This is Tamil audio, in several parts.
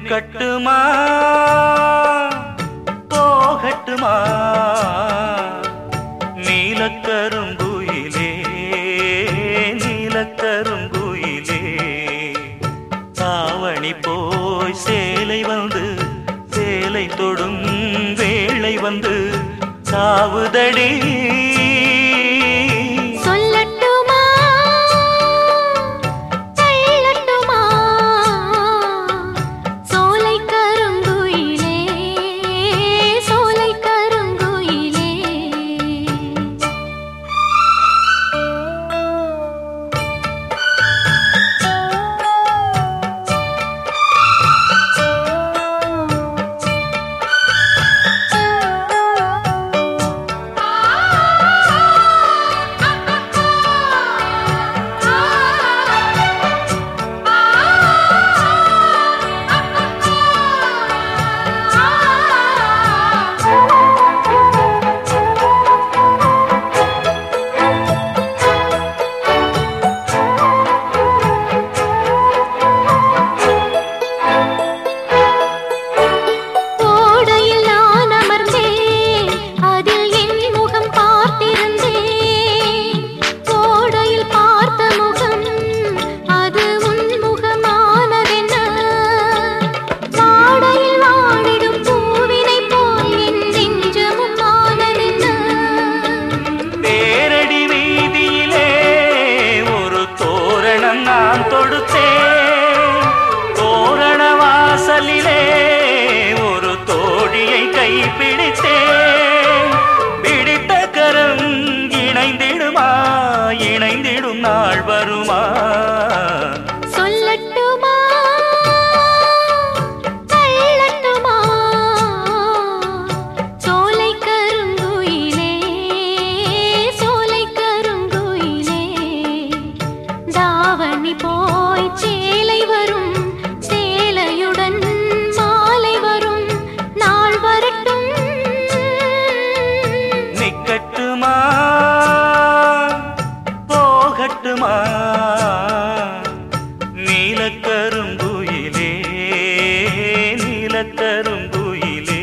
நிக்கட்டுமா போகட்டுமா நீலக்கருங்குயிலே நீலக்கருங்குயிலே தாவணி போய் சேலை வந்து சேலை தொடும் வேளை வந்து சாவுதடி ஒரு தோழியை கைப்பிடித்தேன் பிடித்த கரம் இணைந்திடுமா இணைந்திடும் நாள் வருமா சொல்லட்டுமா தள்ளட்டுமா சோலை கருங்குயிலே சோலை கருங்குயிலே தாவணி போய் சேலை வரும் சேலையுடன் மாலை வரும் நாள் வரட்டும் நிக்கட்டுமா போகட்டுமா நீலக்கருங்குயிலே நீலக்கருங்குயிலே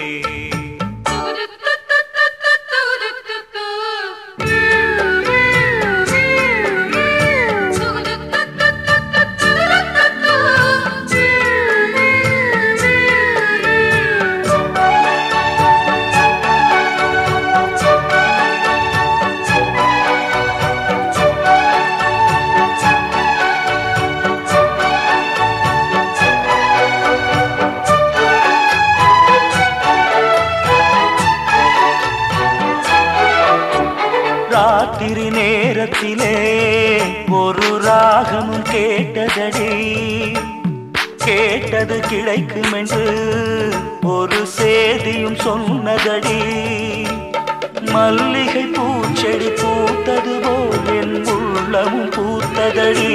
ராத்திரி நேரத்திலே ஒரு ராகமும் கேட்டதடி கேட்டது கிடைக்கும் என்று ஒரு சேதியும் சொன்னதடி மல்லிகை பூச்செடி பூத்தது போல் என் உள்ளமும் பூத்ததடி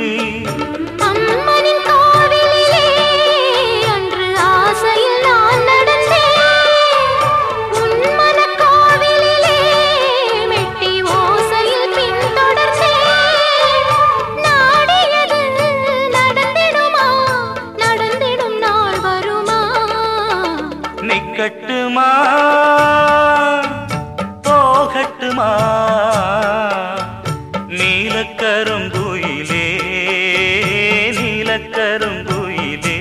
நிக்கட்டுமா போகட்டுமா நீலக்கருங்குயிலே நீலக்கருங்குயிலே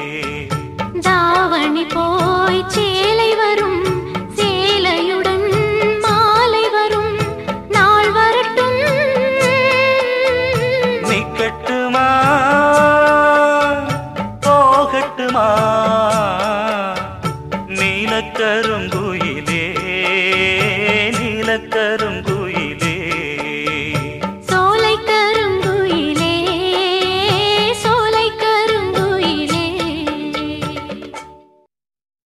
தாவணி போய் சேலை வரும் சேலையுடன் மாலை வரும் நாள் வரட்டும் நிக்கட்டுமா போகட்டுமா நீலக்கருங்குயிலே